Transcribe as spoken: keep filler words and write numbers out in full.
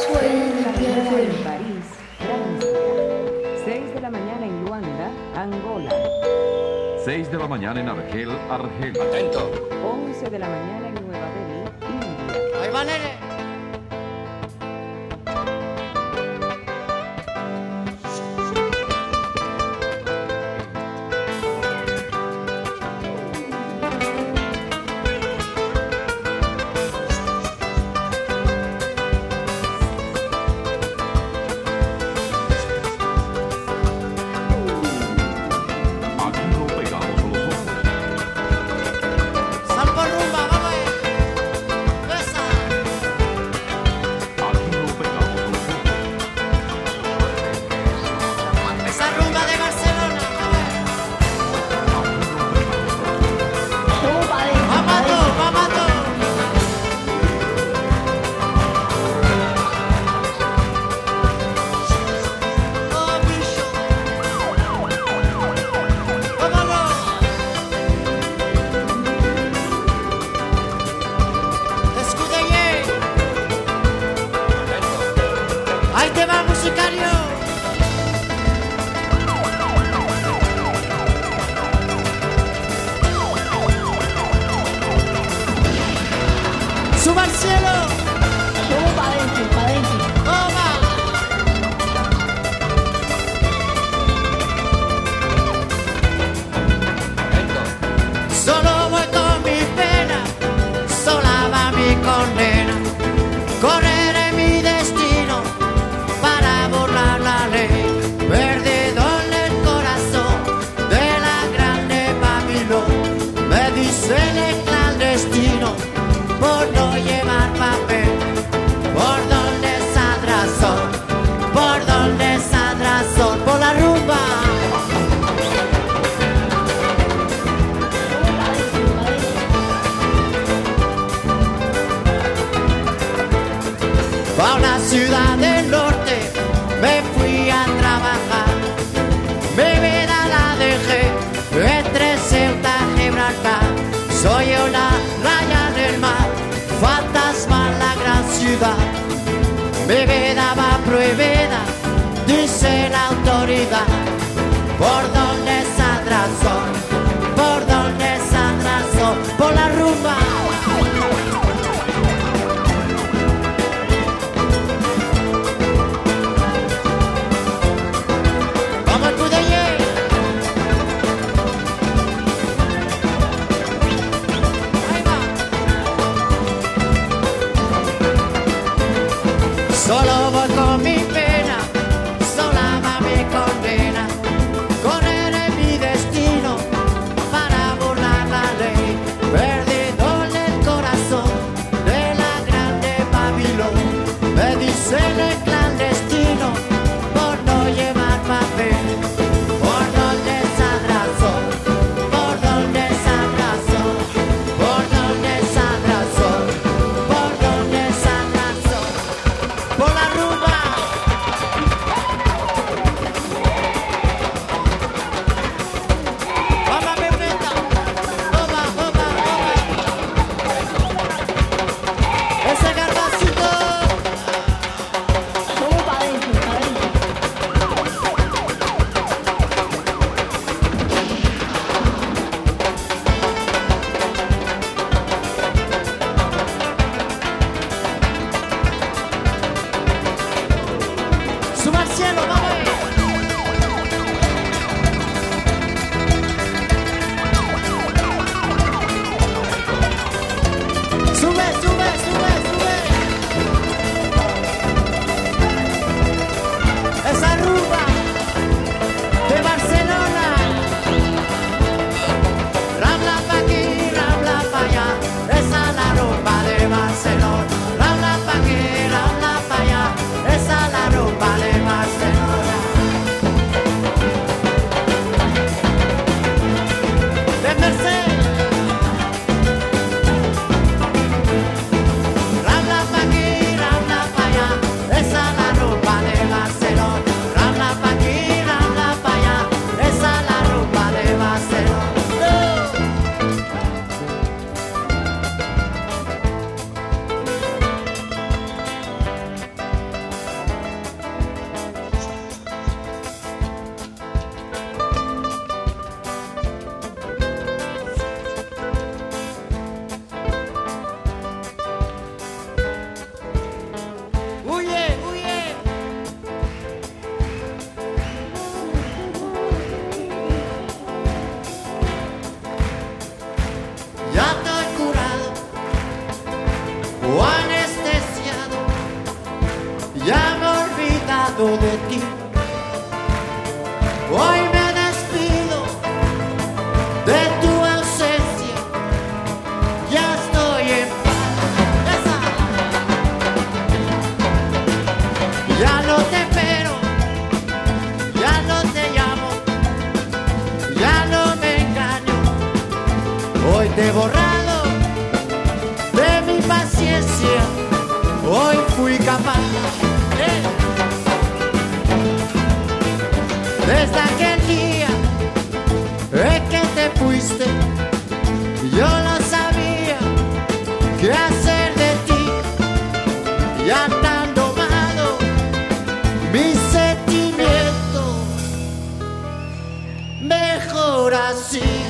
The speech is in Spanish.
Fue La bien mañana en fuerte. París, Francia. seis de la mañana en Luanda, Angola. seis de la mañana en Argel, Argelia. Atento. once de la mañana en Nueva Delhi, India. Ahí va, nene. Aquí no pegamos los ojos. Salvo rumba, vamos ahí. Esa. Aquí no pegamos los ojos. Esa rumba de Barcelona, vamos ahí. Todo para adentro. Vamos a todo, vamos a todo. Oh, bicho. Vámonos. Escudelle. Ahí te va, musicario. Suba al cielo. Todo para adentro, para adentro. Toma. Solo voy con mi pena, sola va mi condena. Correré mi destino para burlar la ley. Perdido en el corazón de la grande Babilón. Me dicen el clandestino por no llevar papel. ¿Por dónde saldrá sol? ¿Por dónde saldrá sol? Por la rumba. A una ciudad del norte me fui a trabajar. Mi vida la dejé entre Ceuta y Gibraltar. Soy una raya del mar, fantasma en la gran ciudad. Mi vida va prohibida, dice la autoridad. ¿Por dónde saldrá el sol? ¿Por dónde saldrá el sol? Por la rumba. Vamos al Cudeye. Ahí va. Solo voy con mi pena, sola va mi condena. Correré mi destino para burlar la ley. Perdido en el corazón de la grande Babilón. Me dicen el clandestino por no llevar papel. ¿Por dónde saldrá el sol? ¿Por dónde saldrá el sol? ¿Por dónde saldrá el sol? ¿Por dónde saldrá el sol? Por la rumba. Vamos, mi preta. Oba, oba, oba. Ese garbacito. olvidado de ti. Hoy me despido de tu ausencia, ya estoy en paz. ¡Esa! Ya no te espero, ya no te llamo, ya no me engaño. Hoy te he borrado de mi paciencia, hoy fui capaz. ¿eh? Desde aquel día es que te fuiste, yo no sabía qué hacer de ti. Ya tan domado mis sentimientos, mejor así.